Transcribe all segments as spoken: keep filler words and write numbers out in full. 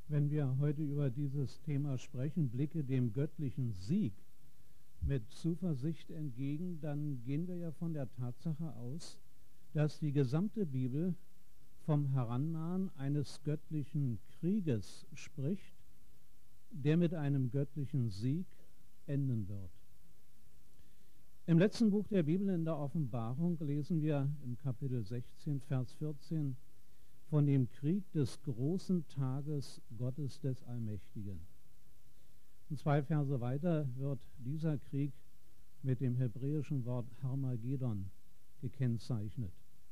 Wenn wir heute über dieses Thema sprechen, blicke dem göttlichen Sieg mit Zuversicht entgegen, dann gehen wir ja von der Tatsache aus, dass die gesamte Bibel vom Herannahen eines göttlichen Krieges spricht, der mit einem göttlichen Sieg enden wird. Im letzten Buch der Bibel, in der Offenbarung, lesen wir im Kapitel sechzehn, Vers vierzehn, von dem Krieg des großen Tages Gottes des Allmächtigen. Und zwei Verse weiter wird dieser Krieg mit dem hebräischen Wort Harmagedon gekennzeichnet.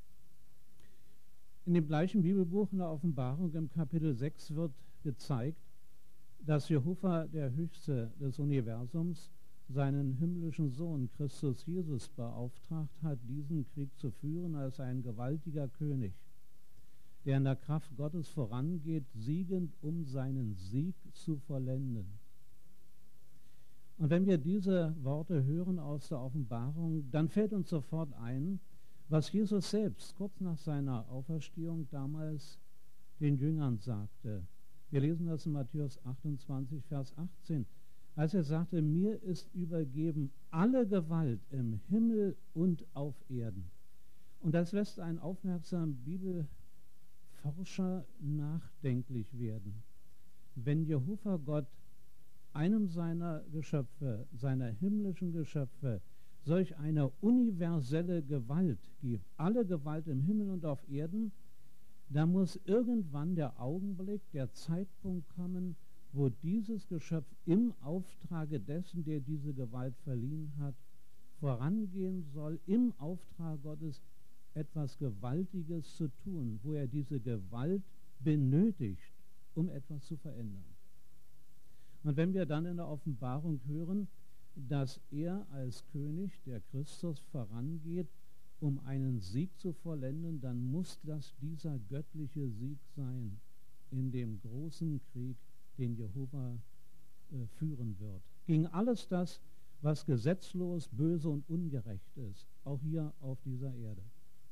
In dem gleichen Bibelbuch in der Offenbarung im Kapitel sechs wird gezeigt, dass Jehova, der Höchste des Universums, seinen himmlischen Sohn Christus Jesus beauftragt hat, diesen Krieg zu führen als ein gewaltiger König, der in der Kraft Gottes vorangeht, siegend, um seinen Sieg zu vollenden. Und wenn wir diese Worte hören aus der Offenbarung, dann fällt uns sofort ein, was Jesus selbst kurz nach seiner Auferstehung damals den Jüngern sagte. Wir lesen das in Matthäus achtundzwanzig, Vers achtzehn, als er sagte, mir ist übergeben alle Gewalt im Himmel und auf Erden. Und das lässt einen aufmerksamen Bibelforscher nachdenklich werden. Wenn Jehova Gott einem seiner Geschöpfe, seiner himmlischen Geschöpfe, solch eine universelle Gewalt gibt, alle Gewalt im Himmel und auf Erden, da muss irgendwann der Augenblick, der Zeitpunkt kommen, wo dieses Geschöpf im Auftrage dessen, der diese Gewalt verliehen hat, vorangehen soll, im Auftrag Gottes etwas Gewaltiges zu tun, wo er diese Gewalt benötigt, um etwas zu verändern. Und wenn wir dann in der Offenbarung hören, dass er als König, der Christus, vorangeht, um einen Sieg zu vollenden, dann muss das dieser göttliche Sieg sein in dem großen Krieg, den Jehova äh, führen wird. Gegen alles das, was gesetzlos, böse und ungerecht ist, auch hier auf dieser Erde.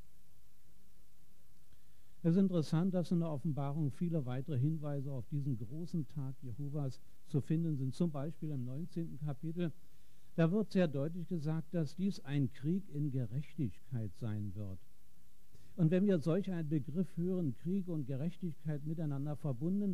Es ist interessant, dass in der Offenbarung viele weitere Hinweise auf diesen großen Tag Jehovas zu finden sind. Zum Beispiel im neunzehnten Kapitel, da wird sehr deutlich gesagt, dass dies ein Krieg in Gerechtigkeit sein wird. Und wenn wir solch einen Begriff hören, Krieg und Gerechtigkeit miteinander verbunden,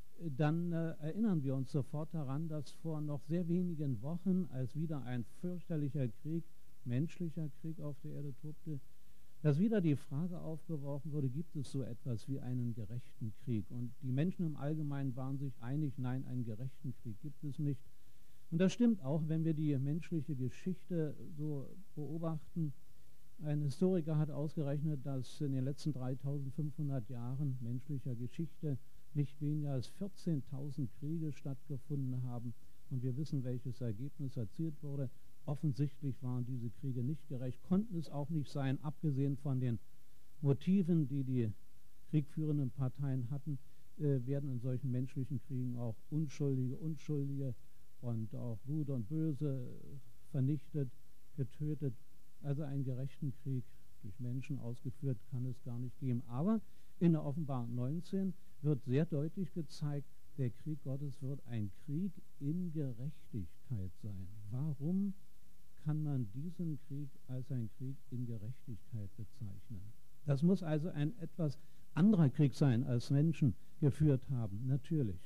dann äh, erinnern wir uns sofort daran, dass vor noch sehr wenigen Wochen, als wieder ein fürchterlicher Krieg, menschlicher Krieg auf der Erde tobte, dass wieder die Frage aufgeworfen wurde, gibt es so etwas wie einen gerechten Krieg? Und die Menschen im Allgemeinen waren sich einig, nein, einen gerechten Krieg gibt es nicht. Und das stimmt auch, wenn wir die menschliche Geschichte so beobachten. Ein Historiker hat ausgerechnet, dass in den letzten dreitausendfünfhundert Jahren menschlicher Geschichte nicht weniger als vierzehntausend Kriege stattgefunden haben. Und wir wissen, welches Ergebnis erzielt wurde. Offensichtlich waren diese Kriege nicht gerecht, konnten es auch nicht sein, abgesehen von den Motiven, die die kriegführenden Parteien hatten, äh, werden in solchen menschlichen Kriegen auch Unschuldige, Unschuldige und auch Gut und Böse vernichtet, getötet. Also einen gerechten Krieg durch Menschen ausgeführt kann es gar nicht geben. Aber in der Offenbarung neunzehn wird sehr deutlich gezeigt, der Krieg Gottes wird ein Krieg in Gerechtigkeit sein. Warum kann man diesen Krieg als einen Krieg in Gerechtigkeit bezeichnen? Das muss also ein etwas anderer Krieg sein, als Menschen geführt haben, natürlich.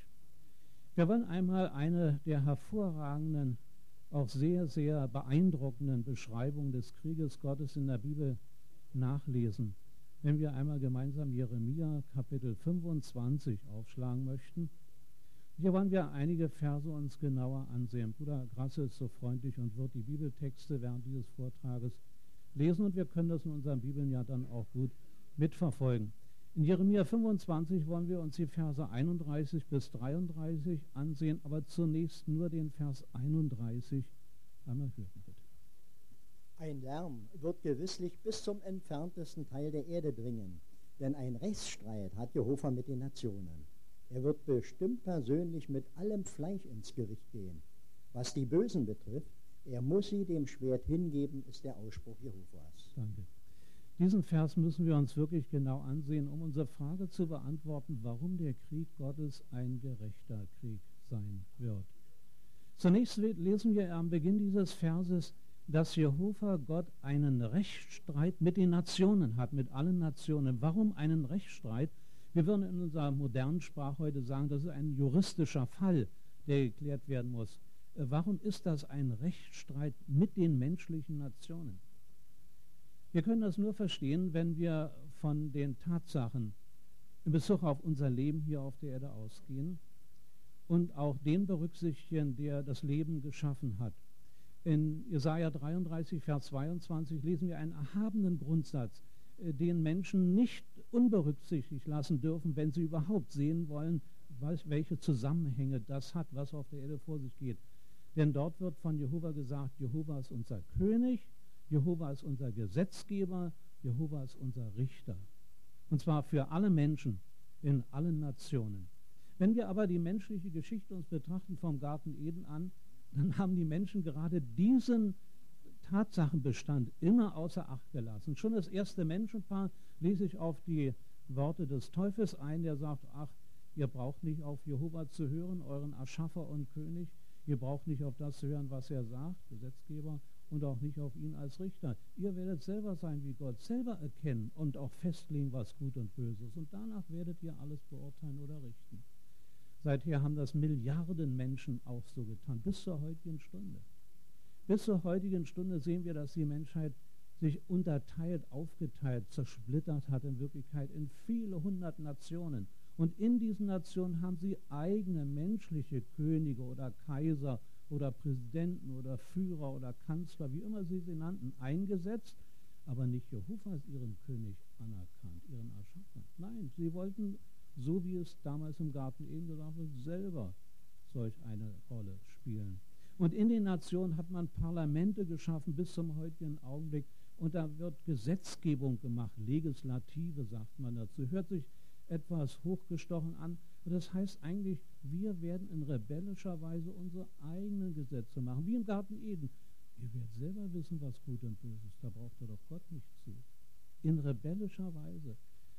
Wir wollen einmal eine der hervorragenden, auch sehr, sehr beeindruckenden Beschreibungen des Krieges Gottes in der Bibel nachlesen. Wenn wir einmal gemeinsam Jeremia Kapitel fünfundzwanzig aufschlagen möchten. Hier wollen wir einige Verse uns genauer ansehen. Bruder Grasse ist so freundlich und wird die Bibeltexte während dieses Vortrages lesen und wir können das in unseren Bibeln ja dann auch gut mitverfolgen. In Jeremia fünfundzwanzig wollen wir uns die Verse einunddreißig bis dreiunddreißig ansehen, aber zunächst nur den Vers einunddreißig. Einmal hören bitte. Ein Lärm wird gewisslich bis zum entferntesten Teil der Erde dringen, denn ein Rechtsstreit hat Jehova mit den Nationen. Er wird bestimmt persönlich mit allem Fleisch ins Gericht gehen. Was die Bösen betrifft, er muss sie dem Schwert hingeben, ist der Ausspruch Jehovas. Danke. Diesen Vers müssen wir uns wirklich genau ansehen, um unsere Frage zu beantworten, warum der Krieg Gottes ein gerechter Krieg sein wird. Zunächst lesen wir am Beginn dieses Verses, dass Jehova Gott einen Rechtsstreit mit den Nationen hat, mit allen Nationen. Warum einen Rechtsstreit? Wir würden in unserer modernen Sprache heute sagen, das ist ein juristischer Fall, der geklärt werden muss. Warum ist das ein Rechtsstreit mit den menschlichen Nationen? Wir können das nur verstehen, wenn wir von den Tatsachen in Bezug auf unser Leben hier auf der Erde ausgehen und auch den berücksichtigen, der das Leben geschaffen hat. In Jesaja dreiunddreißig, Vers zweiundzwanzig lesen wir einen erhabenen Grundsatz, den Menschen nicht unberücksichtigt lassen dürfen, wenn sie überhaupt sehen wollen, welche Zusammenhänge das hat, was auf der Erde vor sich geht. Denn dort wird von Jehova gesagt, Jehova ist unser König, Jehova ist unser Gesetzgeber, Jehova ist unser Richter. Und zwar für alle Menschen in allen Nationen. Wenn wir aber die menschliche Geschichte uns betrachten vom Garten Eden an, dann haben die Menschen gerade diesen Tatsachenbestand immer außer Acht gelassen. Schon das erste Menschenpaar lese ich auf die Worte des Teufels ein, der sagt, ach, ihr braucht nicht auf Jehova zu hören, euren Erschaffer und König, ihr braucht nicht auf das zu hören, was er sagt, Gesetzgeber, und auch nicht auf ihn als Richter. Ihr werdet selber sein wie Gott, selber erkennen und auch festlegen, was gut und böse ist. Und danach werdet ihr alles beurteilen oder richten. Seither haben das Milliarden Menschen auch so getan, bis zur heutigen Stunde. Bis zur heutigen Stunde sehen wir, dass die Menschheit sich unterteilt, aufgeteilt, zersplittert hat in Wirklichkeit in viele hundert Nationen. Und in diesen Nationen haben sie eigene menschliche Könige oder Kaiser oder Präsidenten oder Führer oder Kanzler, wie immer sie sie nannten, eingesetzt, aber nicht Jehova als ihren König anerkannt, ihren Erschaffer. Nein, sie wollten, so wie es damals im Garten Eden gesagt wird, selber solch eine Rolle spielen. Und in den Nationen hat man Parlamente geschaffen bis zum heutigen Augenblick und da wird Gesetzgebung gemacht, Legislative sagt man dazu. Hört sich etwas hochgestochen an. Und das heißt eigentlich, wir werden in rebellischer Weise unsere eigenen Gesetze machen, wie im Garten Eden. Ihr werdet selber wissen, was gut und böse ist. Da braucht ihr doch Gott nicht zu. In rebellischer Weise.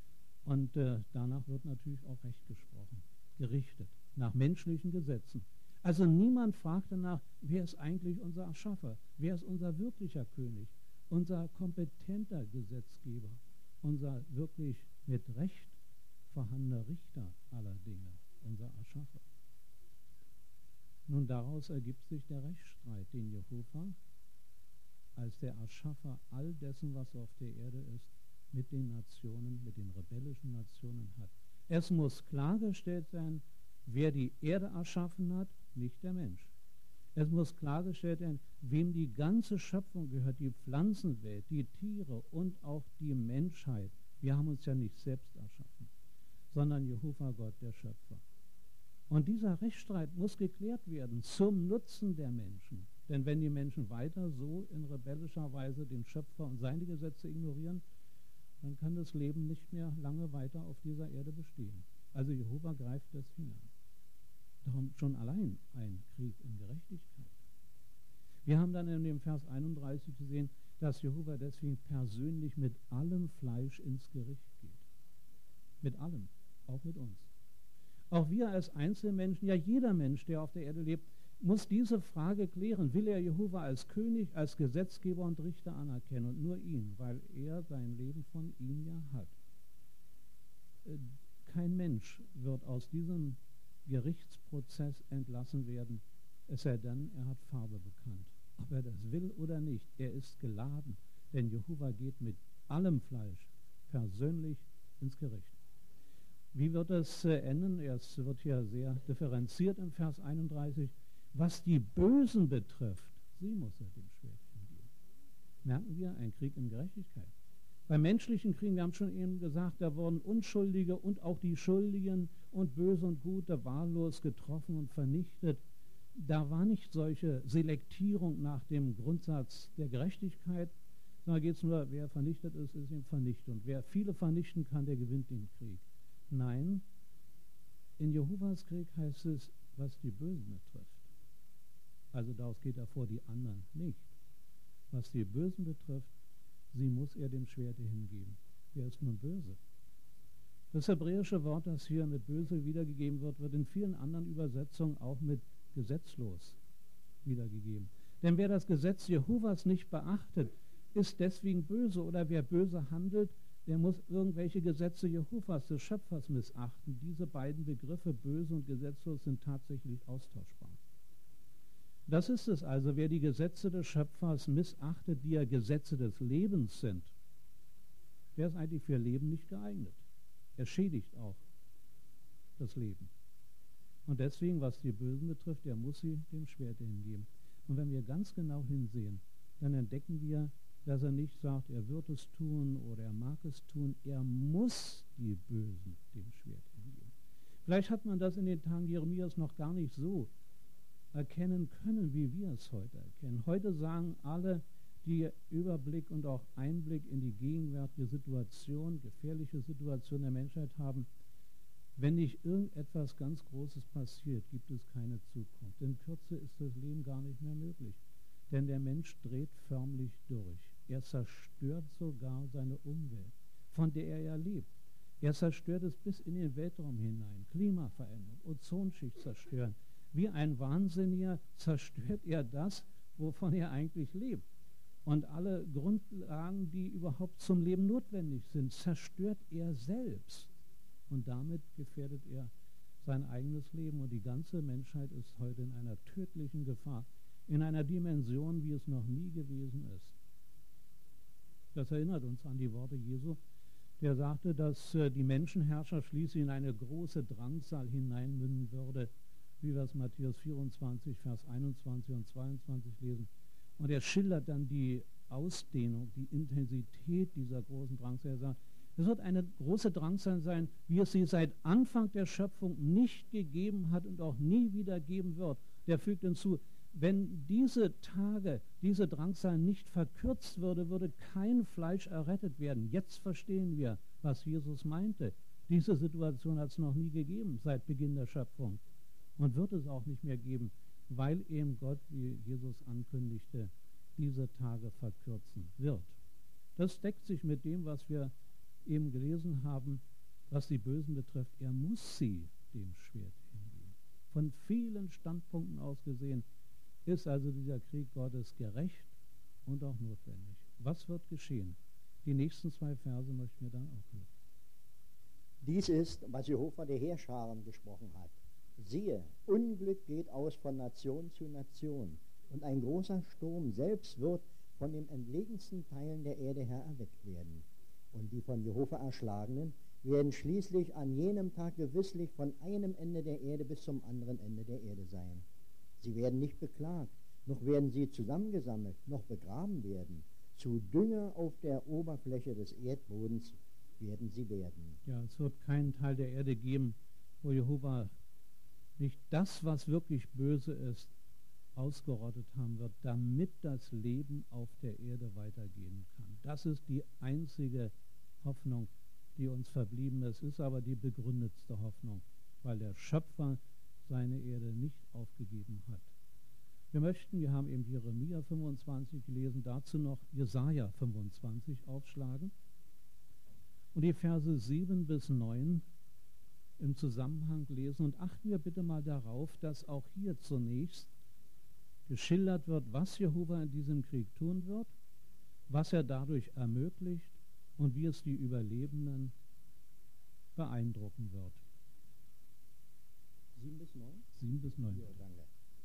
Und äh, danach wird natürlich auch Recht gesprochen, gerichtet, nach menschlichen Gesetzen. Also niemand fragt danach, wer ist eigentlich unser Erschaffer? Wer ist unser wirklicher König? Unser kompetenter Gesetzgeber? Unser wirklich mit Recht vorhandener Richter aller Dinge, unser Erschaffer. Nun, daraus ergibt sich der Rechtsstreit, den Jehova als der Erschaffer all dessen, was auf der Erde ist, mit den Nationen, mit den rebellischen Nationen hat. Es muss klargestellt sein, wer die Erde erschaffen hat, nicht der Mensch. Es muss klargestellt werden, wem die ganze Schöpfung gehört, die Pflanzenwelt, die Tiere und auch die Menschheit. Wir haben uns ja nicht selbst erschaffen, sondern Jehova Gott, der Schöpfer. Und dieser Rechtsstreit muss geklärt werden zum Nutzen der Menschen. Denn wenn die Menschen weiter so in rebellischer Weise den Schöpfer und seine Gesetze ignorieren, dann kann das Leben nicht mehr lange weiter auf dieser Erde bestehen. Also Jehova greift das hinein. Darum schon allein ein Krieg in Gerechtigkeit. Wir haben dann in dem Vers einunddreißig gesehen, dass Jehova deswegen persönlich mit allem Fleisch ins Gericht geht. Mit allem, auch mit uns. Auch wir als Einzelmenschen, ja jeder Mensch, der auf der Erde lebt, muss diese Frage klären. Will er Jehova als König, als Gesetzgeber und Richter anerkennen und nur ihn, weil er sein Leben von ihm ja hat. Kein Mensch wird aus diesem Gerichtsprozess entlassen werden, es sei denn, er hat Farbe bekannt. Ob er das will oder nicht, er ist geladen, denn Jehova geht mit allem Fleisch persönlich ins Gericht. Wie wird es äh, enden? Es wird hier sehr differenziert im Vers einunddreißig. Was die Bösen betrifft, sie muss er dem Schwertchen geben. Merken wir, ein Krieg in Gerechtigkeit. Bei menschlichen Kriegen, wir haben schon eben gesagt, da wurden Unschuldige und auch die Schuldigen und Böse und Gute wahllos getroffen und vernichtet. Da war nicht solche Selektierung nach dem Grundsatz der Gerechtigkeit, sondern geht es nur, wer vernichtet ist, ist ihm vernichtet. Und wer viele vernichten kann, der gewinnt den Krieg. Nein, in Jehovas Krieg heißt es, was die Bösen betrifft. Also daraus geht hervor, die anderen nicht. Was die Bösen betrifft, sie muss er dem Schwerte hingeben. Wer ist nun böse? Das hebräische Wort, das hier mit böse wiedergegeben wird, wird in vielen anderen Übersetzungen auch mit gesetzlos wiedergegeben. Denn wer das Gesetz Jehovas nicht beachtet, ist deswegen böse, oder wer böse handelt, der muss irgendwelche Gesetze Jehovas, des Schöpfers, missachten. Diese beiden Begriffe, böse und gesetzlos, sind tatsächlich austauschbar. Das ist es also, wer die Gesetze des Schöpfers missachtet, die ja Gesetze des Lebens sind, der ist eigentlich für Leben nicht geeignet. Er schädigt auch das Leben. Und deswegen, was die Bösen betrifft, der muss sie dem Schwert hingeben. Und wenn wir ganz genau hinsehen, dann entdecken wir, dass er nicht sagt, er wird es tun oder er mag es tun, er muss die Bösen dem Schwert hingeben. Vielleicht hat man das in den Tagen Jeremias noch gar nicht so erkennen können, wie wir es heute erkennen. Heute sagen alle, die Überblick und auch Einblick in die gegenwärtige Situation, gefährliche Situation der Menschheit haben, wenn nicht irgendetwas ganz Großes passiert, gibt es keine Zukunft. In Kürze ist das Leben gar nicht mehr möglich. Denn der Mensch dreht förmlich durch. Er zerstört sogar seine Umwelt, von der er ja lebt. Er zerstört es bis in den Weltraum hinein. Klimaveränderung, Ozonschicht zerstören. Wie ein Wahnsinniger zerstört er das, wovon er eigentlich lebt. Und alle Grundlagen, die überhaupt zum Leben notwendig sind, zerstört er selbst. Und damit gefährdet er sein eigenes Leben. Und die ganze Menschheit ist heute in einer tödlichen Gefahr, in einer Dimension, wie es noch nie gewesen ist. Das erinnert uns an die Worte Jesu, der sagte, dass äh, die Menschenherrscher schließlich in eine große Drangsal hineinmünden würde, wie wir es Matthäus vierundzwanzig, Vers einundzwanzig und zweiundzwanzig lesen. Und er schildert dann die Ausdehnung, die Intensität dieser großen Drangsal. Er sagt, es wird eine große Drangsal sein, wie es sie seit Anfang der Schöpfung nicht gegeben hat und auch nie wieder geben wird. Der fügt hinzu, wenn diese Tage, diese Drangsal nicht verkürzt würde, würde kein Fleisch errettet werden. Jetzt verstehen wir, was Jesus meinte. Diese Situation hat es noch nie gegeben seit Beginn der Schöpfung und wird es auch nicht mehr geben, weil eben Gott, wie Jesus ankündigte, diese Tage verkürzen wird. Das deckt sich mit dem, was wir eben gelesen haben, was die Bösen betrifft. Er muss sie dem Schwert hingeben. Von vielen Standpunkten aus gesehen ist also dieser Krieg Gottes gerecht und auch notwendig. Was wird geschehen? Die nächsten zwei Verse möchten wir dann auch hören. Dies ist, was Jehova der Heerscharen gesprochen hat. Siehe, Unglück geht aus von Nation zu Nation, und ein großer Sturm selbst wird von den entlegensten Teilen der Erde her erweckt werden. Und die von Jehova Erschlagenen werden schließlich an jenem Tag gewisslich von einem Ende der Erde bis zum anderen Ende der Erde sein. Sie werden nicht beklagt, noch werden sie zusammengesammelt, noch begraben werden. Zu Dünger auf der Oberfläche des Erdbodens werden sie werden. Ja, es wird keinen Teil der Erde geben, wo Jehova nicht das, was wirklich böse ist, ausgerottet haben wird, damit das Leben auf der Erde weitergehen kann. Das ist die einzige Hoffnung, die uns verblieben ist, ist aber die begründetste Hoffnung, weil der Schöpfer seine Erde nicht aufgegeben hat. Wir möchten, wir haben eben Jeremia fünfundzwanzig gelesen, dazu noch Jesaja fünfundzwanzig aufschlagen und die Verse sieben bis neun im Zusammenhang lesen. Und achten wir bitte mal darauf, dass auch hier zunächst geschildert wird, was Jehova in diesem Krieg tun wird, was er dadurch ermöglicht und wie es die Überlebenden beeindrucken wird. Sieben bis neun? Sieben bis neun. Ja, danke.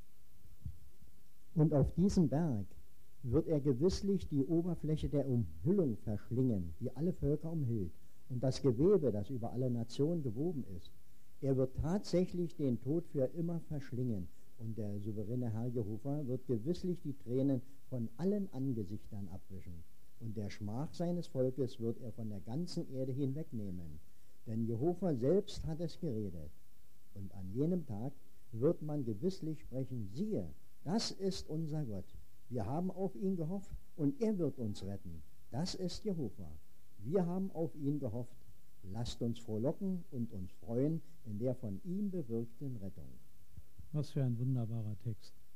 Und auf diesem Berg wird er gewisslich die Oberfläche der Umhüllung verschlingen, die alle Völker umhüllt, und das Gewebe, das über alle Nationen gewoben ist. Er wird tatsächlich den Tod für immer verschlingen, und der souveräne Herr Jehova wird gewisslich die Tränen von allen Angesichtern abwischen, und der Schmach seines Volkes wird er von der ganzen Erde hinwegnehmen. Denn Jehova selbst hat es geredet. Und an jenem Tag wird man gewisslich sprechen, siehe, das ist unser Gott. Wir haben auf ihn gehofft und er wird uns retten. Das ist Jehova. Wir haben auf ihn gehofft. Lasst uns frohlocken und uns freuen in der von ihm bewirkten Rettung. Was für ein wunderbarer Text.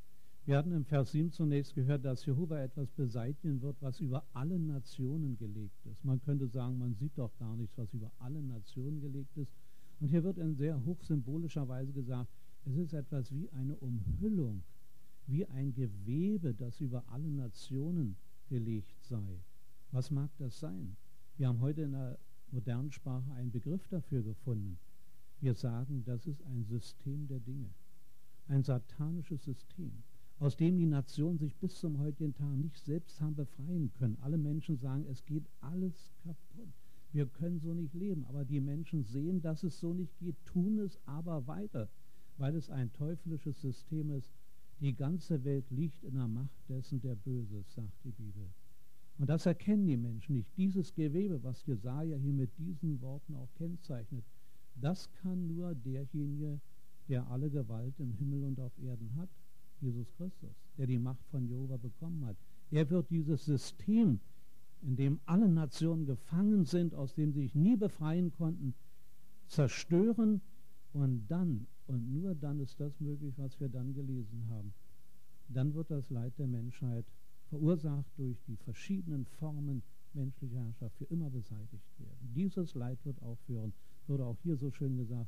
Wir hatten im Vers sieben zunächst gehört, dass Jehova etwas beseitigen wird, was über alle Nationen gelegt ist. Man könnte sagen, man sieht doch gar nichts, was über alle Nationen gelegt ist. Und hier wird in sehr hochsymbolischer Weise gesagt, es ist etwas wie eine Umhüllung, wie ein Gewebe, das über alle Nationen gelegt sei. Was mag das sein? Wir haben heute in der modernen Sprache einen Begriff dafür gefunden. Wir sagen, das ist ein System der Dinge, ein satanisches System, aus dem die Nationen sich bis zum heutigen Tag nicht selbst haben befreien können. Alle Menschen sagen, es geht alles kaputt. Wir können so nicht leben. Aber die Menschen sehen, dass es so nicht geht, tun es aber weiter, weil es ein teuflisches System ist. Die ganze Welt liegt in der Macht dessen, der Böses, sagt die Bibel. Und das erkennen die Menschen nicht. Dieses Gewebe, was Jesaja hier mit diesen Worten auch kennzeichnet, das kann nur derjenige, der alle Gewalt im Himmel und auf Erden hat, Jesus Christus, der die Macht von Jehova bekommen hat. Er wird dieses System, in dem alle Nationen gefangen sind, aus dem sie sich nie befreien konnten, zerstören, und dann, und nur dann ist das möglich, was wir dann gelesen haben. Dann wird das Leid der Menschheit, verursacht durch die verschiedenen Formen menschlicher Herrschaft, für immer beseitigt werden. Dieses Leid wird aufhören, wurde auch hier so schön gesagt.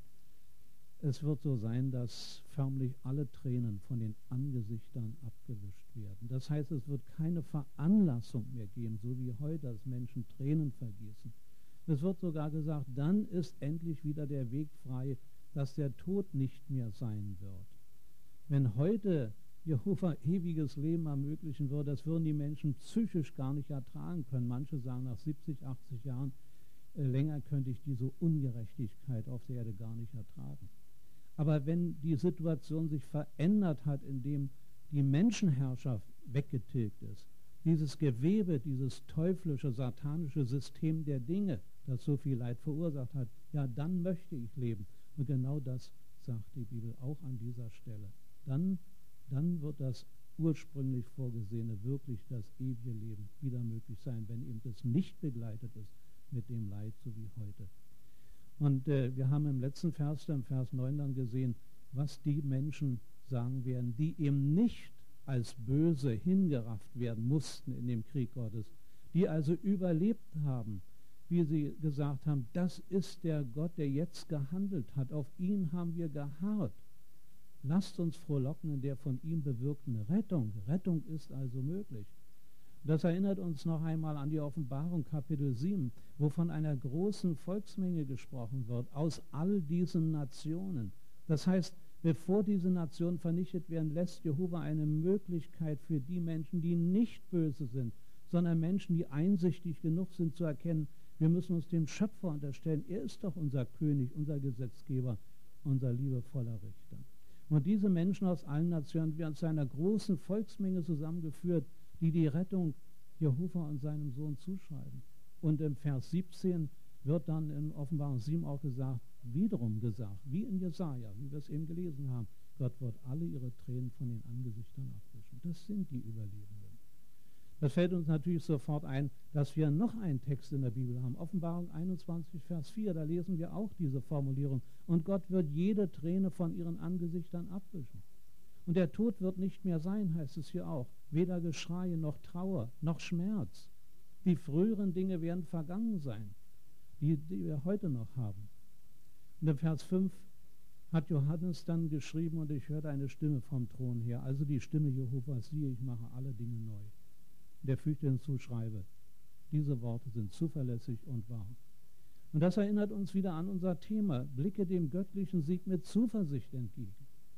Es wird so sein, dass förmlich alle Tränen von den Angesichtern abgewischt werden. Das heißt, es wird keine Veranlassung mehr geben, so wie heute, dass Menschen Tränen vergießen. Es wird sogar gesagt, dann ist endlich wieder der Weg frei, dass der Tod nicht mehr sein wird. Wenn heute Jehova ewiges Leben ermöglichen würde, das würden die Menschen psychisch gar nicht ertragen können. Manche sagen, nach siebzig, achtzig Jahren äh, länger könnte ich diese Ungerechtigkeit auf der Erde gar nicht ertragen. Aber wenn die Situation sich verändert hat, indem die Menschenherrschaft weggetilgt ist, dieses Gewebe, dieses teuflische, satanische System der Dinge, das so viel Leid verursacht hat, ja, dann möchte ich leben. Und genau das sagt die Bibel auch an dieser Stelle. Dann, dann wird das ursprünglich Vorgesehene, wirklich das ewige Leben wieder möglich sein, wenn eben das nicht begleitet ist mit dem Leid, so wie heute. Und äh, wir haben im letzten Vers, im Vers neun dann gesehen, was die Menschen sagen werden, die eben nicht als böse hingerafft werden mussten in dem Krieg Gottes, die also überlebt haben, wie sie gesagt haben, das ist der Gott, der jetzt gehandelt hat, auf ihn haben wir geharrt. Lasst uns frohlocken in der von ihm bewirkten Rettung. Rettung ist also möglich. Das erinnert uns noch einmal an die Offenbarung Kapitel sieben, wo von einer großen Volksmenge gesprochen wird, aus all diesen Nationen. Das heißt, bevor diese Nationen vernichtet werden, lässt Jehova eine Möglichkeit für die Menschen, die nicht böse sind, sondern Menschen, die einsichtig genug sind zu erkennen, wir müssen uns dem Schöpfer unterstellen. Er ist doch unser König, unser Gesetzgeber, unser liebevoller Richter. Und diese Menschen aus allen Nationen werden zu einer großen Volksmenge zusammengeführt, die die Rettung Jehova und seinem Sohn zuschreiben. Und im Vers siebzehn wird dann in Offenbarung sieben auch gesagt, wiederum gesagt, wie in Jesaja, wie wir es eben gelesen haben, Gott wird alle ihre Tränen von den Angesichtern abwischen. Das sind die Überlebenden. Das fällt uns natürlich sofort ein, dass wir noch einen Text in der Bibel haben. Offenbarung einundzwanzig, Vers vier, da lesen wir auch diese Formulierung. Und Gott wird jede Träne von ihren Angesichtern abwischen. Und der Tod wird nicht mehr sein, heißt es hier auch. Weder Geschrei, noch Trauer, noch Schmerz. Die früheren Dinge werden vergangen sein, die, die wir heute noch haben. Und im Vers fünf hat Johannes dann geschrieben, und ich hörte eine Stimme vom Thron her, also die Stimme Jehovas, siehe, ich mache alle Dinge neu. Der fügte hinzu, schreibe, diese Worte sind zuverlässig und wahr. Und das erinnert uns wieder an unser Thema, blicke dem göttlichen Sieg mit Zuversicht entgegen.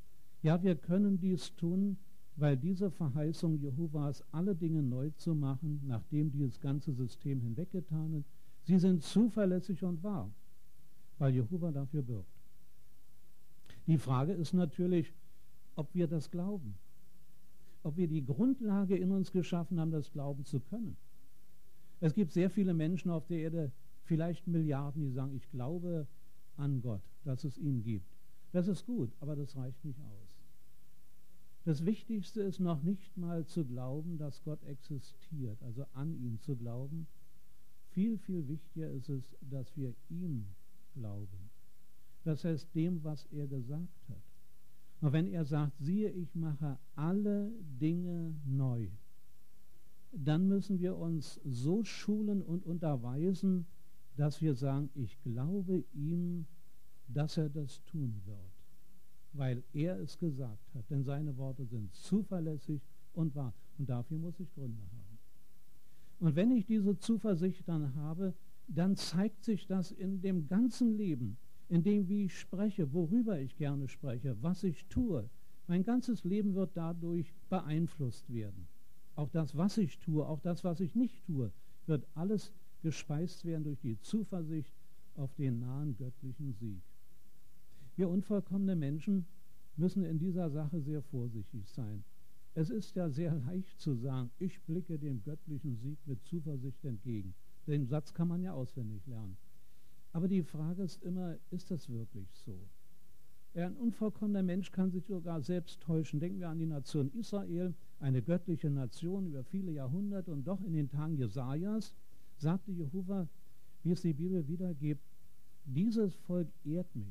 Ja, wir können dies tun, weil diese Verheißung Jehovas, alle Dinge neu zu machen, nachdem dieses ganze System hinweggetan ist, sie sind zuverlässig und wahr, weil Jehova dafür bürgt. Die Frage ist natürlich, ob wir das glauben. Ob wir die Grundlage in uns geschaffen haben, das glauben zu können. Es gibt sehr viele Menschen auf der Erde, vielleicht Milliarden, die sagen, ich glaube an Gott, dass es ihn gibt. Das ist gut, aber das reicht nicht aus. Das Wichtigste ist noch nicht mal zu glauben, dass Gott existiert, also an ihn zu glauben. Viel, viel wichtiger ist es, dass wir ihm glauben. Das heißt dem, was er gesagt hat. Und wenn er sagt, siehe, ich mache alle Dinge neu, dann müssen wir uns so schulen und unterweisen, dass wir sagen, ich glaube ihm, dass er das tun wird, weil er es gesagt hat, denn seine Worte sind zuverlässig und wahr. Und dafür muss ich Gründe haben. Und wenn ich diese Zuversicht dann habe, dann zeigt sich das in dem ganzen Leben, in dem, wie ich spreche, worüber ich gerne spreche, was ich tue. Mein ganzes Leben wird dadurch beeinflusst werden. Auch das, was ich tue, auch das, was ich nicht tue, wird alles gespeist werden durch die Zuversicht auf den nahen göttlichen Sieg. Wir unvollkommene Menschen müssen in dieser Sache sehr vorsichtig sein. Es ist ja sehr leicht zu sagen, ich blicke dem göttlichen Sieg mit Zuversicht entgegen. Den Satz kann man ja auswendig lernen. Aber die Frage ist immer, ist das wirklich so? Ein unvollkommener Mensch kann sich sogar selbst täuschen. Denken wir an die Nation Israel, eine göttliche Nation über viele Jahrhunderte, und doch in den Tagen Jesajas sagte Jehova, wie es die Bibel wiedergibt, dieses Volk ehrt mich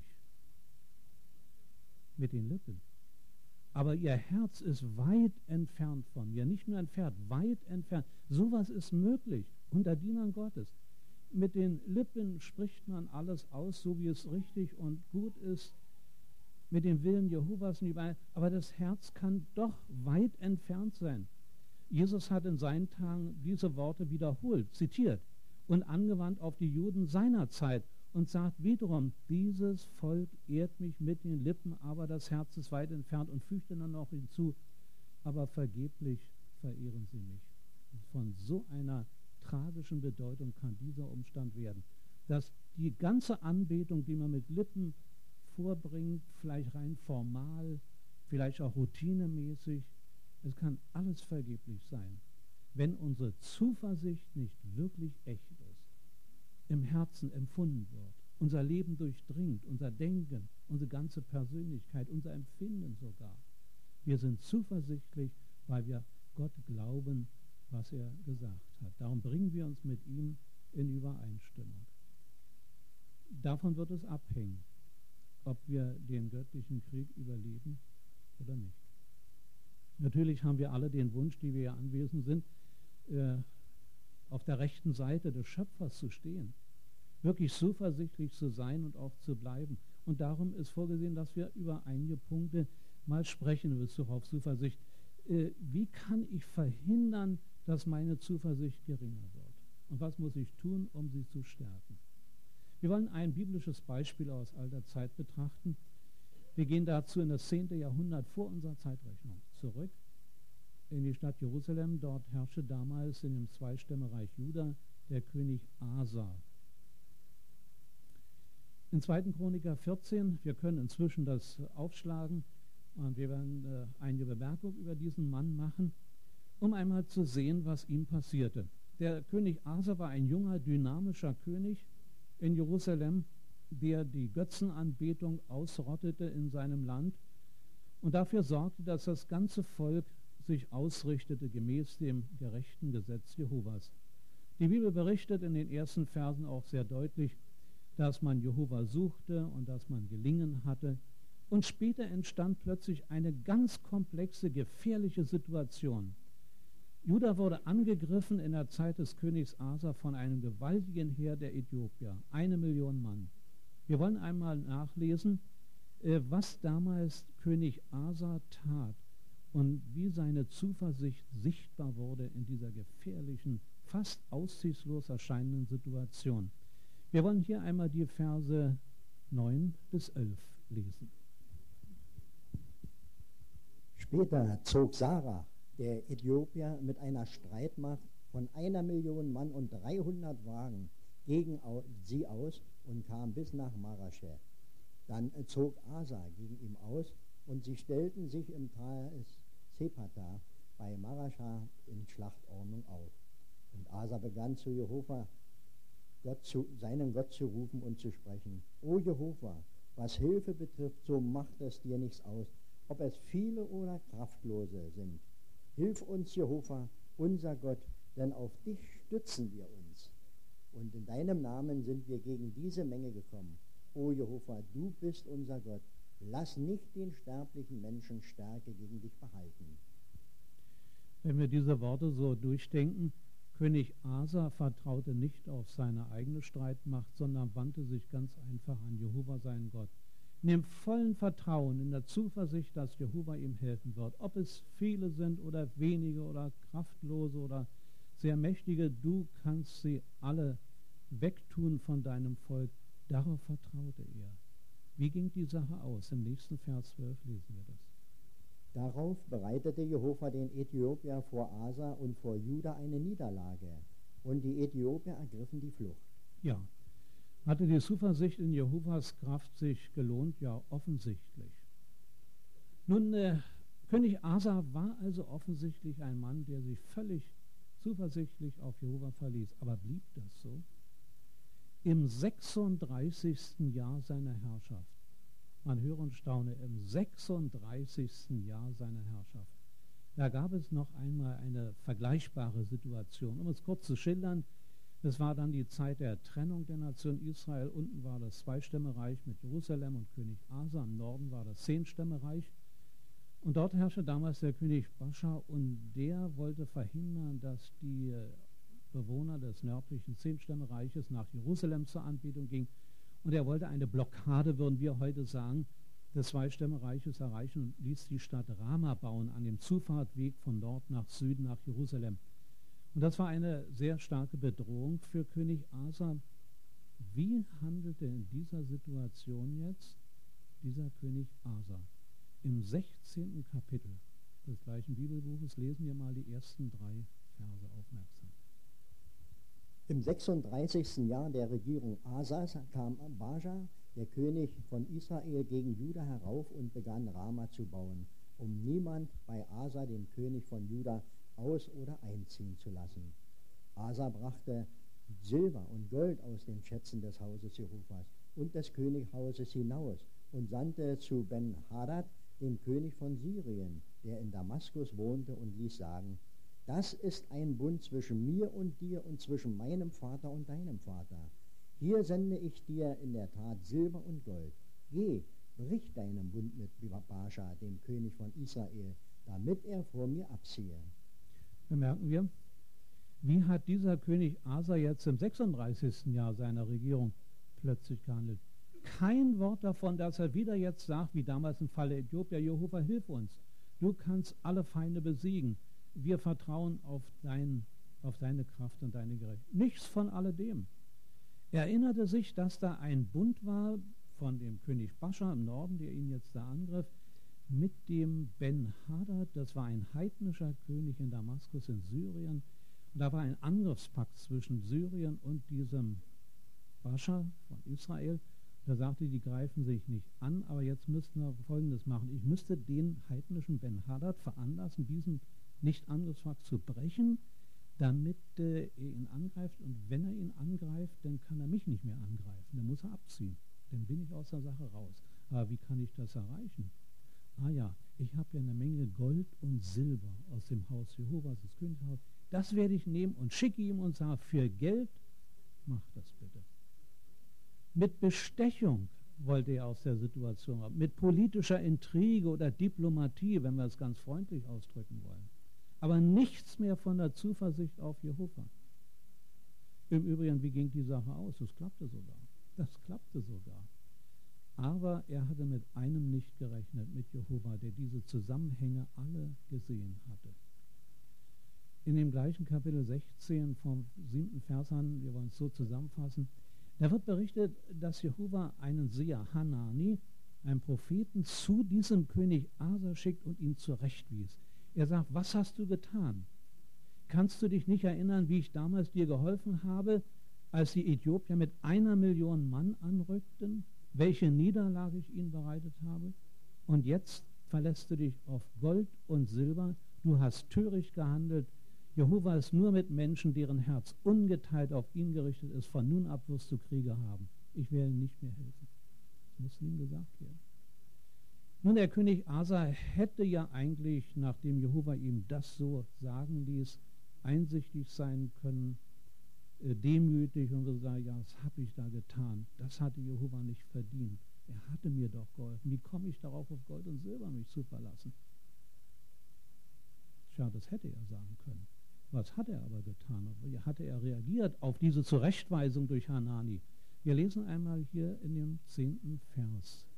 mit den Lippen. Aber ihr Herz ist weit entfernt von mir. Nicht nur entfernt, weit entfernt. Sowas ist möglich unter Dienern Gottes. Mit den Lippen spricht man alles aus, so wie es richtig und gut ist, mit dem Willen Jehovas und überall. Aber das Herz kann doch weit entfernt sein. Jesus hat in seinen Tagen diese Worte wiederholt, zitiert und angewandt auf die Juden seiner Zeit und sagt wiederum, dieses Volk ehrt mich mit den Lippen, aber das Herz ist weit entfernt, und fügte dann noch hinzu, aber vergeblich verehren sie mich. Und von so einer tragischen Bedeutung kann dieser Umstand werden, dass die ganze Anbetung, die man mit Lippen vorbringt, vielleicht rein formal, vielleicht auch routinemäßig, es kann alles vergeblich sein, wenn unsere Zuversicht nicht wirklich echt ist, im Herzen empfunden wird, unser Leben durchdringt, unser Denken, unsere ganze Persönlichkeit, unser Empfinden sogar. Wir sind zuversichtlich, weil wir Gott glauben, was er gesagt hat. Darum bringen wir uns mit ihm in Übereinstimmung. Davon wird es abhängen, ob wir den göttlichen Krieg überleben oder nicht. Natürlich haben wir alle den Wunsch, die wir hier anwesend sind, äh, auf der rechten Seite des Schöpfers zu stehen, wirklich zuversichtlich zu sein und auch zu bleiben. Und darum ist vorgesehen, dass wir über einige Punkte mal sprechen in Bezug auf Zuversicht. Äh, wie kann ich verhindern, dass meine Zuversicht geringer wird? Und was muss ich tun, um sie zu stärken? Wir wollen ein biblisches Beispiel aus alter Zeit betrachten. Wir gehen dazu in das zehnte Jahrhundert vor unserer Zeitrechnung zurück, in die Stadt Jerusalem. Dort herrschte damals in dem Zweistämmereich Juda der König Asa. In zweiten Chroniker vierzehn, wir können inzwischen das aufschlagen, und wir werden äh, einige Bemerkungen über diesen Mann machen, um einmal zu sehen, was ihm passierte. Der König Asa war ein junger, dynamischer König in Jerusalem, der die Götzenanbetung ausrottete in seinem Land und dafür sorgte, dass das ganze Volk sich ausrichtete gemäß dem gerechten Gesetz Jehovas. Die Bibel berichtet in den ersten Versen auch sehr deutlich, dass man Jehova suchte und dass man Gelingen hatte. Und später entstand plötzlich eine ganz komplexe, gefährliche Situation. Juda wurde angegriffen in der Zeit des Königs Asa von einem gewaltigen Heer der Äthiopier, eine Million Mann. Wir wollen einmal nachlesen, äh, was damals König Asa tat und wie seine Zuversicht sichtbar wurde in dieser gefährlichen, fast aussichtslos erscheinenden Situation. Wir wollen hier einmal die Verse neun bis elf lesen. Später zog Sarah, der Äthiopier, mit einer Streitmacht von einer Million Mann und dreihundert Wagen gegen sie aus und kam bis nach Marascheh. Dann zog Asa gegen ihn aus, und sie stellten sich im Tal Sepata bei Maraschah in Schlachtordnung auf. Und Asa begann zu Jehova, Gott zu, seinen Gott zu rufen und zu sprechen. O Jehova, was Hilfe betrifft, so macht es dir nichts aus, ob es viele oder Kraftlose sind. Hilf uns, Jehova, unser Gott, denn auf dich stützen wir uns. Und in deinem Namen sind wir gegen diese Menge gekommen. O Jehova, du bist unser Gott. lass nicht den sterblichen Menschen Stärke gegen dich behalten. Wenn wir diese Worte so durchdenken, König Asa vertraute nicht auf seine eigene Streitmacht, sondern wandte sich ganz einfach an Jehova, seinen Gott. In dem vollen Vertrauen, in der Zuversicht, dass Jehova ihm helfen wird. Ob es viele sind oder wenige oder kraftlose oder sehr mächtige, du kannst sie alle wegtun von deinem Volk. Darauf vertraute er. Wie ging die Sache aus? Im nächsten Vers zwölf lesen wir das. Darauf bereitete Jehova den Äthiopier vor Asa und vor Juda eine Niederlage, und die Äthiopier ergriffen die Flucht. Ja, hatte die Zuversicht in Jehovas Kraft sich gelohnt? Ja, offensichtlich. Nun, äh, König Asa war also offensichtlich ein Mann, der sich völlig zuversichtlich auf Jehova verließ. Aber blieb das so? Im sechsunddreißigsten Jahr seiner Herrschaft, man höre und staune, im sechsunddreißigsten Jahr seiner Herrschaft, da gab es noch einmal eine vergleichbare Situation. Um es kurz zu schildern, das war dann die Zeit der Trennung der Nation Israel. Unten war das Zweistämmereich mit Jerusalem und König Asa, im Norden war das Zehnstämmereich. Und dort herrschte damals der König Bascha, und der wollte verhindern, dass die Bewohner des nördlichen Zehnstämmereiches nach Jerusalem zur Anbetung gingen. Und er wollte eine Blockade, würden wir heute sagen, des Zweistämmereiches erreichen und ließ die Stadt Rama bauen, an dem Zufahrtweg von Nord nach Süden nach Jerusalem. Und das war eine sehr starke Bedrohung für König Asa. Wie handelte in dieser Situation jetzt dieser König Asa? Im sechzehnten Kapitel des gleichen Bibelbuches lesen wir mal die ersten drei Verse aufmerksam. Im sechsunddreißigsten Jahr der Regierung Asas kam Baascha, der König von Israel, gegen Juda herauf und begann Rama zu bauen, um niemand bei Asa, dem König von Juda, aus- oder einziehen zu lassen. Asa brachte Silber und Gold aus den Schätzen des Hauses Jehovas und des Könighauses hinaus und sandte zu Ben-Hadad, dem König von Syrien, der in Damaskus wohnte, und ließ sagen: Das ist ein Bund zwischen mir und dir und zwischen meinem Vater und deinem Vater. Hier sende ich dir in der Tat Silber und Gold. Geh, brich deinen Bund mit Baascha, dem König von Israel, damit er vor mir abziehe. Bemerken wir, wie hat dieser König Asa jetzt im sechsunddreißigsten Jahr seiner Regierung plötzlich gehandelt? Kein Wort davon, dass er wieder jetzt sagt, wie damals im Falle Äthiopia: Jehova, hilf uns. Du kannst alle Feinde besiegen. Wir vertrauen auf, dein, auf deine Kraft und deine Gerechtigkeit. Nichts von alledem. Er erinnerte sich, dass da ein Bund war von dem König Bascha im Norden, der ihn jetzt da angriff, mit dem Ben-Hadad. Das war ein heidnischer König in Damaskus in Syrien. Und da war ein Angriffspakt zwischen Syrien und diesem Bascha von Israel. Da sagte, die greifen sich nicht an, aber jetzt müssten wir Folgendes machen. Ich müsste den heidnischen Ben-Hadad veranlassen, diesen Nicht-Angriffspakt zu brechen, damit äh, er ihn angreift. Und wenn er ihn angreift, dann kann er mich nicht mehr angreifen. Dann muss er abziehen. Dann bin ich aus der Sache raus. Aber wie kann ich das erreichen? Ah ja, ich habe ja eine Menge Gold und Silber aus dem Haus Jehovas, das Königshaus. Das werde ich nehmen und schicke ihm und sage: Für Geld, mach das bitte. Mit Bestechung wollte er aus der Situation raus, mit politischer Intrige oder Diplomatie, wenn wir es ganz freundlich ausdrücken wollen. Aber nichts mehr von der Zuversicht auf Jehova. Im Übrigen, wie ging die Sache aus? Das klappte sogar. Das klappte sogar. Aber er hatte mit einem nicht gerechnet, mit Jehova, der diese Zusammenhänge alle gesehen hatte. In dem gleichen Kapitel sechzehn vom siebten Vers an, wir wollen es so zusammenfassen, da wird berichtet, dass Jehova einen Seher Hanani, einen Propheten, zu diesem König Asa schickt und ihn zurechtwies. Er sagt: Was hast du getan? Kannst du dich nicht erinnern, wie ich damals dir geholfen habe, als die Äthiopier mit einer Million Mann anrückten, welche Niederlage ich ihnen bereitet habe? Und jetzt verlässt du dich auf Gold und Silber. Du hast töricht gehandelt. Jehova ist nur mit Menschen, deren Herz ungeteilt auf ihn gerichtet ist. Von nun ab wirst du Kriege haben. Ich werde ihm nicht mehr helfen. Das muss ihm gesagt werden. Nun, der König Asa hätte ja eigentlich, nachdem Jehova ihm das so sagen ließ, einsichtig sein können, äh, demütig und so sagen: Ja, was habe ich da getan? Das hatte Jehova nicht verdient. Er hatte mir doch geholfen. Wie komme ich darauf, auf Gold und Silber mich zu verlassen? Tja, das hätte er sagen können. Was hat er aber getan? Wie hatte er reagiert auf diese Zurechtweisung durch Hanani? Wir lesen einmal hier in dem zehnten Vers.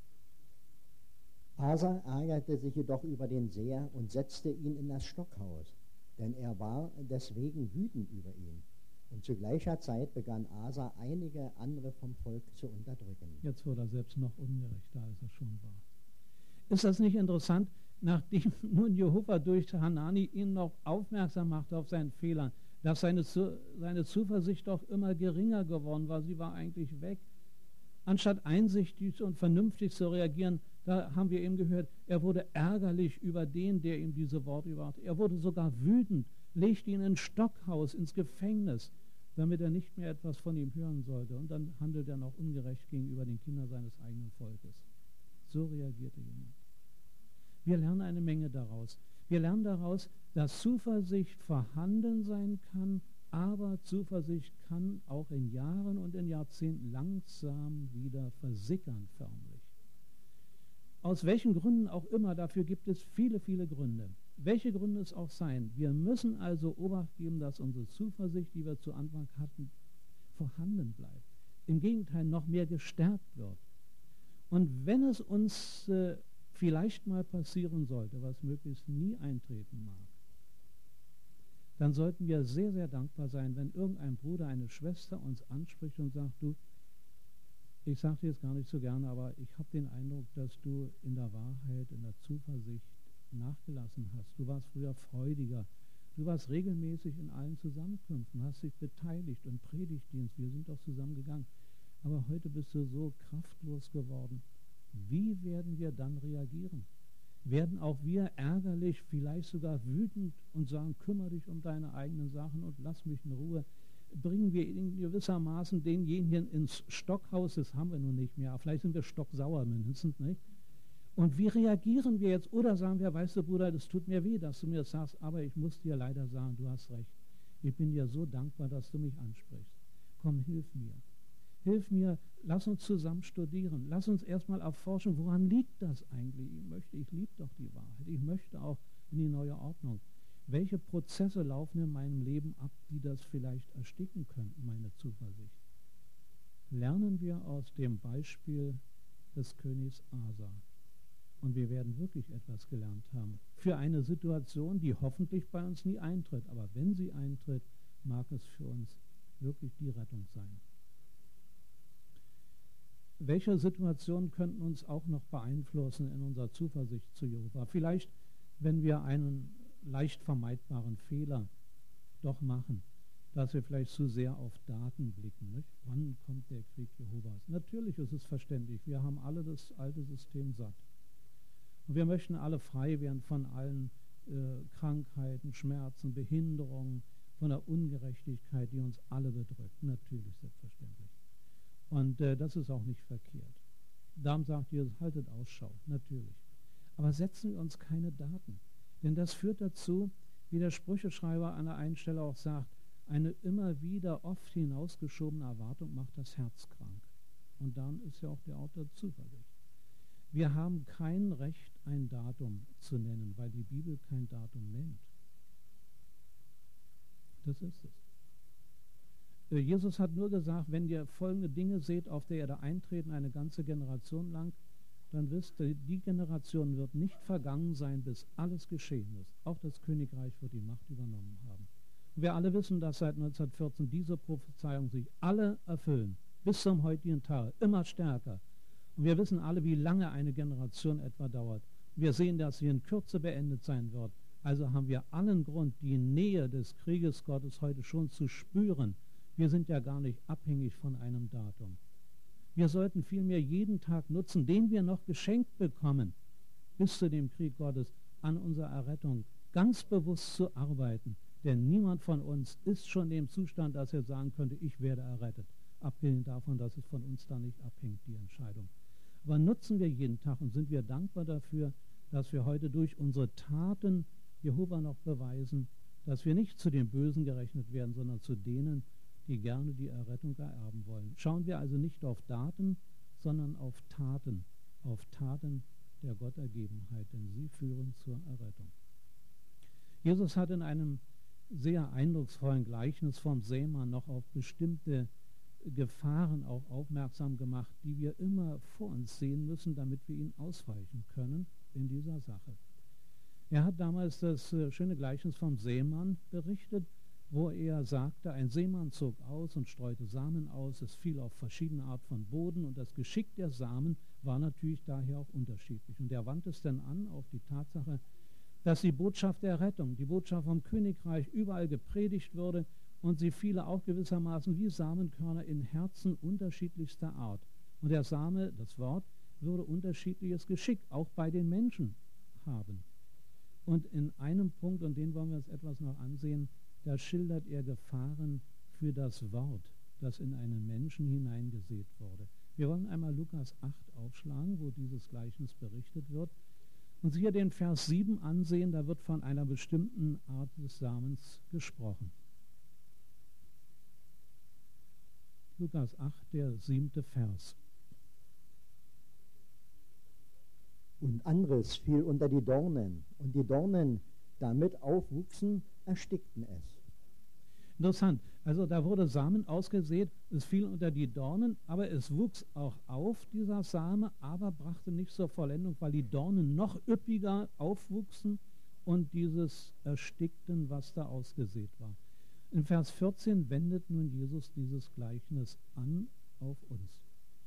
Asa ärgerte sich jedoch über den Seher und setzte ihn in das Stockhaus, denn er war deswegen wütend über ihn. Und zu gleicher Zeit begann Asa einige andere vom Volk zu unterdrücken. Jetzt wurde er selbst noch ungerechter, als er schon war. Ist das nicht interessant? Nachdem nun Jehova durch Hanani ihn noch aufmerksam machte auf seinen Fehler, dass seine, seine Zuversicht doch immer geringer geworden war, sie war eigentlich weg. Anstatt einsichtig und vernünftig zu reagieren, da haben wir eben gehört, er wurde ärgerlich über den, der ihm diese Worte überbrachte. Er wurde sogar wütend, legte ihn ins Stockhaus, ins Gefängnis, damit er nicht mehr etwas von ihm hören sollte. Und dann handelt er noch ungerecht gegenüber den Kindern seines eigenen Volkes. So reagierte jemand. Wir lernen eine Menge daraus. Wir lernen daraus, dass Zuversicht vorhanden sein kann, aber Zuversicht kann auch in Jahren und in Jahrzehnten langsam wieder versickern förmlich. Aus welchen Gründen auch immer, dafür gibt es viele, viele Gründe. Welche Gründe es auch seien. Wir müssen also Obacht geben, dass unsere Zuversicht, die wir zu Anfang hatten, vorhanden bleibt. Im Gegenteil, noch mehr gestärkt wird. Und wenn es uns äh, vielleicht mal passieren sollte, was möglichst nie eintreten mag, dann sollten wir sehr, sehr dankbar sein, wenn irgendein Bruder, eine Schwester uns anspricht und sagt, du, ich sage dir jetzt gar nicht so gerne, aber ich habe den Eindruck, dass du in der Wahrheit, in der Zuversicht nachgelassen hast. Du warst früher freudiger. Du warst regelmäßig in allen Zusammenkünften, hast dich beteiligt und Predigtdienst. Wir sind doch zusammengegangen. Aber heute bist du so kraftlos geworden. Wie werden wir dann reagieren? Werden auch wir ärgerlich, vielleicht sogar wütend und sagen, kümmere dich um deine eigenen Sachen und lass mich in Ruhe? Bringen wir in gewissermaßen denjenigen ins Stockhaus, das haben wir nun nicht mehr, vielleicht sind wir stocksauer mindestens, nicht? Und wie reagieren wir jetzt? Oder sagen wir, weißt du, Bruder, das tut mir weh, dass du mir das sagst, aber ich muss dir leider sagen, du hast recht. Ich bin dir so dankbar, dass du mich ansprichst. Komm, hilf mir. Hilf mir, lass uns zusammen studieren. Lass uns erstmal erforschen, woran liegt das eigentlich? Ich möchte, ich liebe doch die Wahrheit. Ich möchte auch in die neue Ordnung. Welche Prozesse laufen in meinem Leben ab, die das vielleicht ersticken könnten, meine Zuversicht? Lernen wir aus dem Beispiel des Königs Asa. Und wir werden wirklich etwas gelernt haben. Für eine Situation, die hoffentlich bei uns nie eintritt. Aber wenn sie eintritt, mag es für uns wirklich die Rettung sein. Welche Situationen könnten uns auch noch beeinflussen in unserer Zuversicht zu Jehova? Vielleicht, wenn wir einen leicht vermeidbaren Fehler doch machen, dass wir vielleicht zu sehr auf Daten blicken. Nicht? Wann kommt der Krieg Jehovas? Natürlich ist es verständlich. Wir haben alle das alte System satt. Und wir möchten alle frei werden von allen äh, Krankheiten, Schmerzen, Behinderungen, von der Ungerechtigkeit, die uns alle bedrückt. Natürlich, selbstverständlich. Und äh, das ist auch nicht verkehrt. Darum sagt Jesus, haltet Ausschau, natürlich. Aber setzen wir uns keine Daten. Denn das führt dazu, wie der Sprücheschreiber an der einen Stelle auch sagt, eine immer wieder oft hinausgeschobene Erwartung macht das Herz krank. Und dann ist ja auch der Ort der Zuversicht. Wir haben kein Recht, ein Datum zu nennen, weil die Bibel kein Datum nennt. Das ist es. Jesus hat nur gesagt, wenn ihr folgende Dinge seht, auf der Erde eintreten, eine ganze Generation lang, dann wisst ihr, die Generation wird nicht vergangen sein, bis alles geschehen ist. Auch das Königreich wird die Macht übernommen haben. Und wir alle wissen, dass seit neunzehnhundertvierzehn diese Prophezeiungen sich alle erfüllen, bis zum heutigen Tag, immer stärker. Und wir wissen alle, wie lange eine Generation etwa dauert. Wir sehen, dass sie in Kürze beendet sein wird. Also haben wir allen Grund, die Nähe des Krieges Gottes heute schon zu spüren. Wir sind ja gar nicht abhängig von einem Datum. Wir sollten vielmehr jeden Tag nutzen, den wir noch geschenkt bekommen, bis zu dem Krieg Gottes, an unserer Errettung ganz bewusst zu arbeiten. Denn niemand von uns ist schon in dem Zustand, dass er sagen könnte, ich werde errettet. Abgesehen davon, dass es von uns da nicht abhängt, die Entscheidung. Aber nutzen wir jeden Tag und sind wir dankbar dafür, dass wir heute durch unsere Taten Jehova noch beweisen, dass wir nicht zu den Bösen gerechnet werden, sondern zu denen, die gerne die Errettung ererben wollen. Schauen wir also nicht auf Daten, sondern auf Taten, auf Taten der Gottergebenheit, denn sie führen zur Errettung. Jesus hat in einem sehr eindrucksvollen Gleichnis vom Sämann noch auf bestimmte Gefahren auch aufmerksam gemacht, die wir immer vor uns sehen müssen, damit wir ihnen ausweichen können in dieser Sache. Er hat damals das äh, schöne Gleichnis vom Sämann berichtet, wo er sagte, ein Sämann zog aus und streute Samen aus, es fiel auf verschiedene Art von Boden und das Geschick der Samen war natürlich daher auch unterschiedlich. Und er wandte es dann an auf die Tatsache, dass die Botschaft der Rettung, die Botschaft vom Königreich überall gepredigt wurde und sie fiele auch gewissermaßen wie Samenkörner in Herzen unterschiedlichster Art. Und der Same, das Wort, würde unterschiedliches Geschick auch bei den Menschen haben. Und in einem Punkt, und den wollen wir uns etwas noch ansehen, da schildert er Gefahren für das Wort, das in einen Menschen hineingesät wurde. Wir wollen einmal Lukas acht aufschlagen, wo dieses Gleichnis berichtet wird. Und hier den Vers sieben ansehen, da wird von einer bestimmten Art des Samens gesprochen. Lukas acht, der siebte Vers. Und anderes fiel unter die Dornen, und die Dornen damit aufwuchsen, erstickten es. Interessant. Also da wurde Samen ausgesät, es fiel unter die Dornen, aber es wuchs auch auf, dieser Same, aber brachte nicht zur Vollendung, weil die Dornen noch üppiger aufwuchsen und dieses erstickten, was da ausgesät war. In Vers vierzehn wendet nun Jesus dieses Gleichnis an auf uns.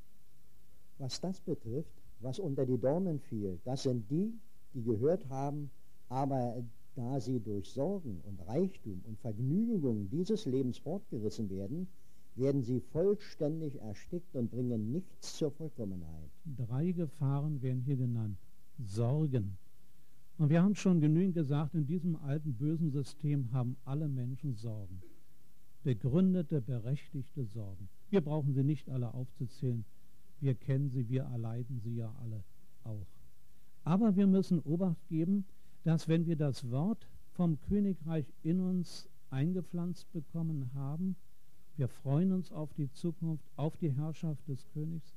Was das betrifft, was unter die Dornen fiel, das sind die, die gehört haben, aber da sie durch Sorgen und Reichtum und Vergnügungen dieses Lebens fortgerissen werden, werden sie vollständig erstickt und bringen nichts zur Vollkommenheit. Drei Gefahren werden hier genannt. Sorgen. Und wir haben schon genügend gesagt, in diesem alten bösen System haben alle Menschen Sorgen. Begründete, berechtigte Sorgen. Wir brauchen sie nicht alle aufzuzählen. Wir kennen sie, wir erleiden sie ja alle auch. Aber wir müssen Obacht geben, dass wenn wir das Wort vom Königreich in uns eingepflanzt bekommen haben, wir freuen uns auf die Zukunft, auf die Herrschaft des Königs,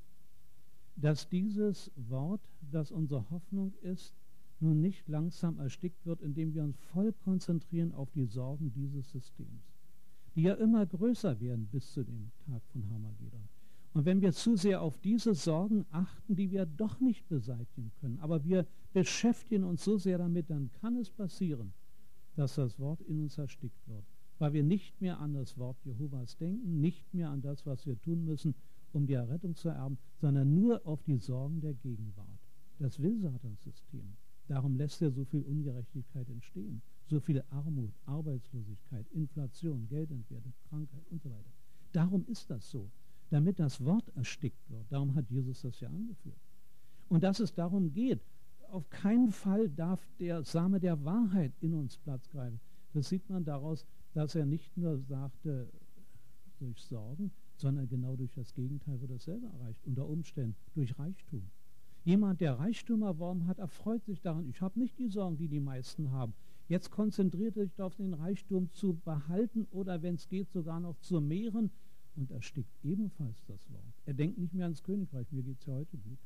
dass dieses Wort, das unsere Hoffnung ist, nun nicht langsam erstickt wird, indem wir uns voll konzentrieren auf die Sorgen dieses Systems, die ja immer größer werden bis zu dem Tag von Harmagedon. Und wenn wir zu sehr auf diese Sorgen achten, die wir doch nicht beseitigen können, aber wir beschäftigen uns so sehr damit, dann kann es passieren, dass das Wort in uns erstickt wird, weil wir nicht mehr an das Wort Jehovas denken, nicht mehr an das, was wir tun müssen, um die Errettung zu erben, sondern nur auf die Sorgen der Gegenwart. Das will Satans System. Darum lässt er so viel Ungerechtigkeit entstehen, so viel Armut, Arbeitslosigkeit, Inflation, Geldentwertung, Krankheit und so weiter. Darum ist das so, damit das Wort erstickt wird. Darum hat Jesus das ja angeführt. Und dass es darum geht, auf keinen Fall darf der Same der Wahrheit in uns Platz greifen. Das sieht man daraus, dass er nicht nur sagte, durch Sorgen, sondern genau durch das Gegenteil wird dasselbe erreicht, unter Umständen durch Reichtum. Jemand, der Reichtum erworben hat, erfreut sich daran, ich habe nicht die Sorgen, die die meisten haben. Jetzt konzentriert er sich darauf, den Reichtum zu behalten oder, wenn es geht, sogar noch zu mehren und erstickt ebenfalls das Wort. Er denkt nicht mehr ans Königreich, mir geht es ja heute gut.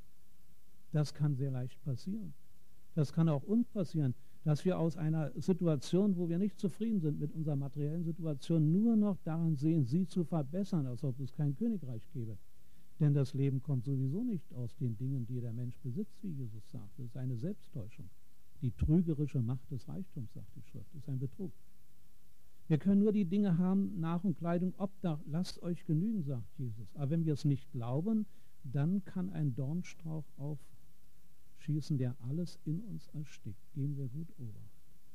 Das kann sehr leicht passieren. Das kann auch uns passieren, dass wir aus einer Situation, wo wir nicht zufrieden sind mit unserer materiellen Situation, nur noch daran sehen, sie zu verbessern, als ob es kein Königreich gäbe. Denn das Leben kommt sowieso nicht aus den Dingen, die der Mensch besitzt, wie Jesus sagt. Das ist eine Selbsttäuschung. Die trügerische Macht des Reichtums, sagt die Schrift, das ist ein Betrug. Wir können nur die Dinge haben, Nahrung, Kleidung, Obdach, lasst euch genügen, sagt Jesus. Aber wenn wir es nicht glauben, dann kann ein Dornstrauch aufschießen, der alles in uns erstickt. Geben wir gut Obacht.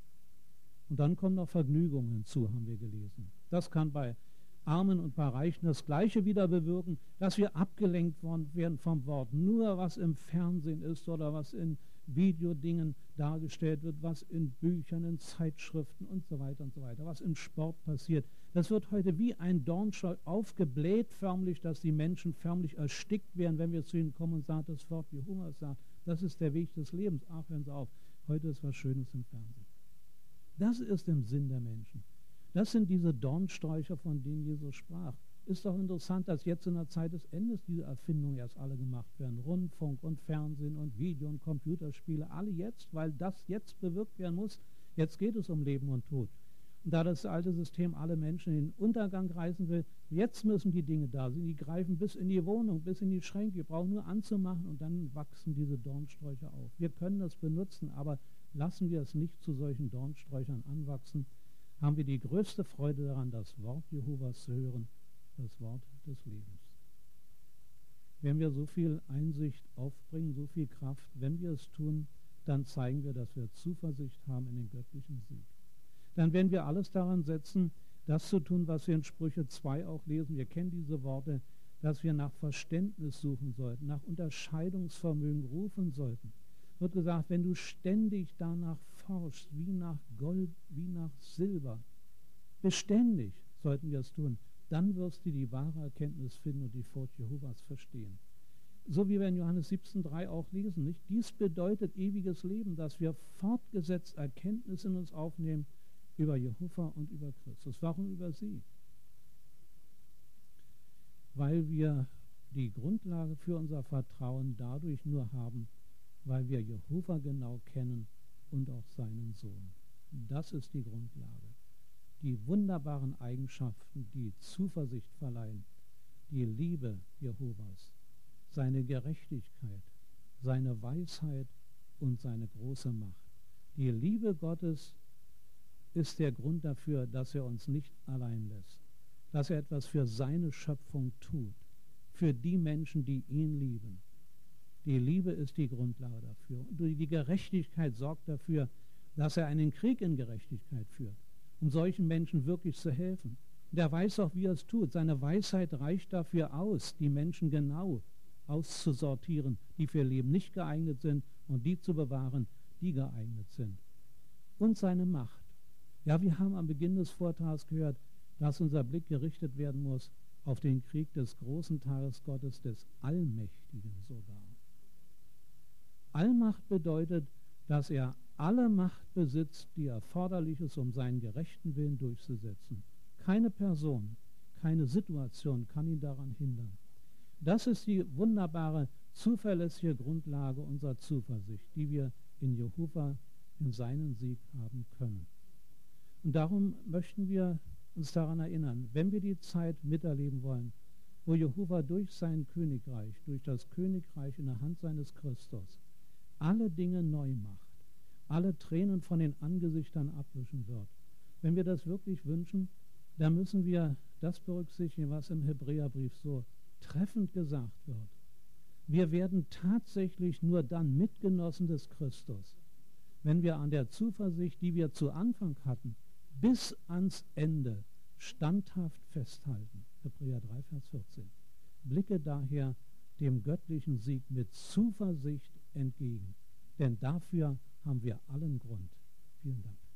Und dann kommen noch Vergnügungen hinzu, haben wir gelesen. Das kann bei Armen und bei Reichen das Gleiche wieder bewirken, dass wir abgelenkt werden vom Wort. Nur was im Fernsehen ist oder was in Videodingen dargestellt wird, was in Büchern, in Zeitschriften und so weiter und so weiter, was im Sport passiert. Das wird heute wie ein Dornstrauch aufgebläht förmlich, dass die Menschen förmlich erstickt werden, wenn wir zu ihnen kommen und sagen, das Wort Jehovas sagt, das ist der Weg des Lebens. Ach, hören Sie auf, heute ist was Schönes im Fernsehen. Das ist im Sinn der Menschen. Das sind diese Dornsträucher, von denen Jesus sprach. Ist doch interessant, dass jetzt in der Zeit des Endes diese Erfindungen erst alle gemacht werden. Rundfunk und Fernsehen und Video und Computerspiele, alle jetzt, weil das jetzt bewirkt werden muss. Jetzt geht es um Leben und Tod. Und da das alte System alle Menschen in den Untergang reißen will, jetzt müssen die Dinge da sein. Die greifen bis in die Wohnung, bis in die Schränke. Wir brauchen nur anzumachen und dann wachsen diese Dornsträucher auf. Wir können das benutzen, aber lassen wir es nicht zu solchen Dornsträuchern anwachsen. Haben wir die größte Freude daran, das Wort Jehovas zu hören, das Wort des Lebens. Wenn wir so viel Einsicht aufbringen, so viel Kraft, wenn wir es tun, dann zeigen wir, dass wir Zuversicht haben in den göttlichen Sieg. Dann werden wir alles daran setzen, das zu tun, was wir in Sprüche zwei auch lesen. Wir kennen diese Worte, dass wir nach Verständnis suchen sollten, nach Unterscheidungsvermögen rufen sollten. Wird gesagt, wenn du ständig danach forschst, wie nach Gold, wie nach Silber, beständig sollten wir es tun, dann wirst du die wahre Erkenntnis finden und die Furcht Jehovas verstehen. So wie wir in Johannes siebzehn drei auch lesen, nicht? Dies bedeutet ewiges Leben, dass wir fortgesetzt Erkenntnis in uns aufnehmen über Jehova und über Christus. Warum über sie? Weil wir die Grundlage für unser Vertrauen dadurch nur haben, weil wir Jehova genau kennen und auch seinen Sohn. Das ist die Grundlage. Die wunderbaren Eigenschaften, die Zuversicht verleihen, die Liebe Jehovas, seine Gerechtigkeit, seine Weisheit und seine große Macht. Die Liebe Gottes ist der Grund dafür, dass er uns nicht allein lässt, dass er etwas für seine Schöpfung tut, für die Menschen, die ihn lieben. Die Liebe ist die Grundlage dafür. Und die Gerechtigkeit sorgt dafür, dass er einen Krieg in Gerechtigkeit führt, um solchen Menschen wirklich zu helfen. Und er weiß auch, wie er es tut. Seine Weisheit reicht dafür aus, die Menschen genau auszusortieren, die für ihr Leben nicht geeignet sind, und die zu bewahren, die geeignet sind. Und seine Macht. Ja, wir haben am Beginn des Vortrags gehört, dass unser Blick gerichtet werden muss auf den Krieg des großen Tages Gottes, des Allmächtigen sogar. Allmacht bedeutet, dass er alle Macht besitzt, die erforderlich ist, um seinen gerechten Willen durchzusetzen. Keine Person, keine Situation kann ihn daran hindern. Das ist die wunderbare, zuverlässige Grundlage unserer Zuversicht, die wir in Jehova, in seinen Sieg haben können. Und darum möchten wir uns daran erinnern, wenn wir die Zeit miterleben wollen, wo Jehova durch sein Königreich, durch das Königreich in der Hand seines Christus, alle Dinge neu macht, alle Tränen von den Angesichtern abwischen wird. Wenn wir das wirklich wünschen, dann müssen wir das berücksichtigen, was im Hebräerbrief so treffend gesagt wird. Wir werden tatsächlich nur dann Mitgenossen des Christus, wenn wir an der Zuversicht, die wir zu Anfang hatten, bis ans Ende standhaft festhalten. Hebräer drei, Vers vierzehn. Blicke daher dem göttlichen Sieg mit Zuversicht entgegen, denn dafür haben wir allen Grund. Vielen Dank.